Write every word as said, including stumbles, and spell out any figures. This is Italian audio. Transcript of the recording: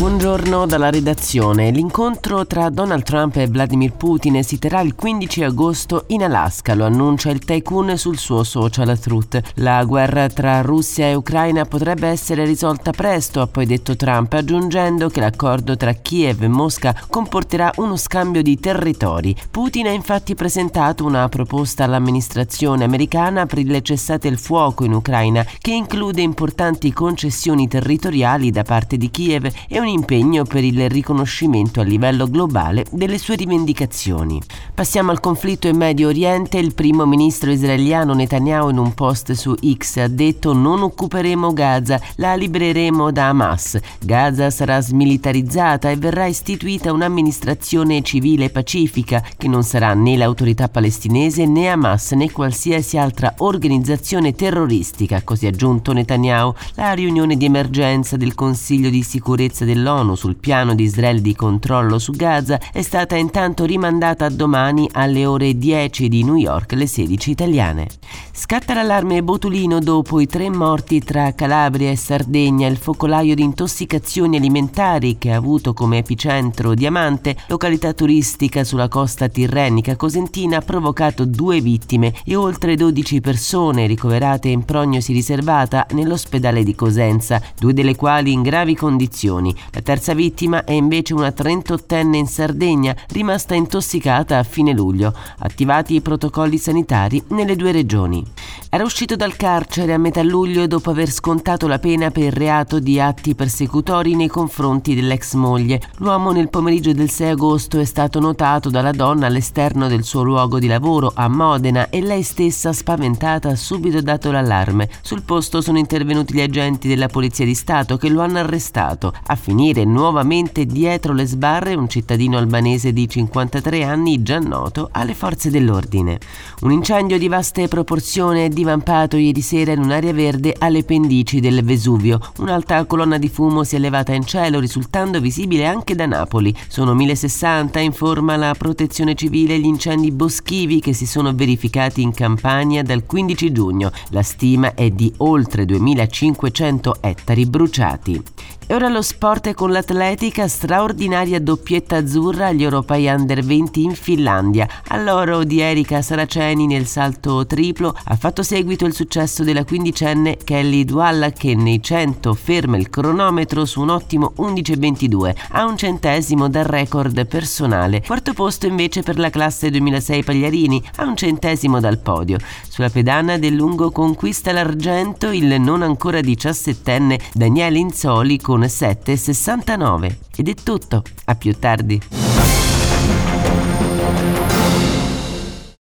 Buongiorno dalla redazione. L'incontro tra Donald Trump e Vladimir Putin si terrà il quindici agosto in Alaska, lo annuncia il tycoon sul suo social Truth. La guerra tra Russia e Ucraina potrebbe essere risolta presto, ha poi detto Trump, aggiungendo che l'accordo tra Kiev e Mosca comporterà uno scambio di territori. Putin ha infatti presentato una proposta all'amministrazione americana per il cessate il fuoco in Ucraina, che include importanti concessioni territoriali da parte di Kiev e un impegno per il riconoscimento a livello globale delle sue rivendicazioni. Passiamo al conflitto in Medio Oriente. Il primo ministro israeliano Netanyahu in un post su X ha detto: non occuperemo Gaza, la libereremo da Hamas. Gaza sarà smilitarizzata e verrà istituita un'amministrazione civile pacifica che non sarà né l'autorità palestinese né Hamas né qualsiasi altra organizzazione terroristica, così ha aggiunto Netanyahu. La riunione di emergenza del Consiglio di sicurezza dell'ONU sul piano di Israele di controllo su Gaza è stata intanto rimandata a domani alle ore dieci di New York, le sedici italiane. Scatta l'allarme botulino dopo i tre morti tra Calabria e Sardegna. Il focolaio di intossicazioni alimentari che ha avuto come epicentro Diamante, località turistica sulla costa tirrenica cosentina, ha provocato due vittime e oltre dodici persone ricoverate in prognosi riservata nell'ospedale di Cosenza, due delle quali in gravi condizioni. La terza vittima è invece una trentottenne in Sardegna, rimasta intossicata a fine luglio. Attivati i protocolli sanitari nelle due regioni. Era uscito dal carcere a metà luglio dopo aver scontato la pena per reato di atti persecutori nei confronti dell'ex moglie. L'uomo nel pomeriggio del sei agosto è stato notato dalla donna all'esterno del suo luogo di lavoro a Modena e lei stessa, spaventata, ha subito dato l'allarme. Sul posto sono intervenuti gli agenti della Polizia di Stato che lo hanno arrestato. A finire nuovamente dietro le sbarre un cittadino albanese di cinquantatré anni già noto alle forze dell'ordine. Un incendio di vaste proporzioni è divampato ieri sera in un'area verde alle pendici del Vesuvio. Un'alta colonna di fumo si è elevata in cielo, risultando visibile anche da Napoli. Sono mille sessanta, informa la Protezione Civile, gli incendi boschivi che si sono verificati in Campania dal quindici giugno. La stima è di oltre duemilacinquecento ettari bruciati. E ora lo sport con l'atletica, straordinaria doppietta azzurra agli europei under venti in Finlandia. All'oro di Erika Saraceni nel salto triplo ha fatto seguito il successo della quindicenne Kelly Dualla, che nei cento ferma il cronometro su un ottimo undici e ventidue, a un centesimo dal record personale. Quarto posto invece per la classe duemilasei Pagliarini, a un centesimo dal podio. Sulla pedana del lungo conquista l'argento il non ancora diciassettenne Daniele Inzoli con sette e sessantanove. Ed è tutto, a più tardi.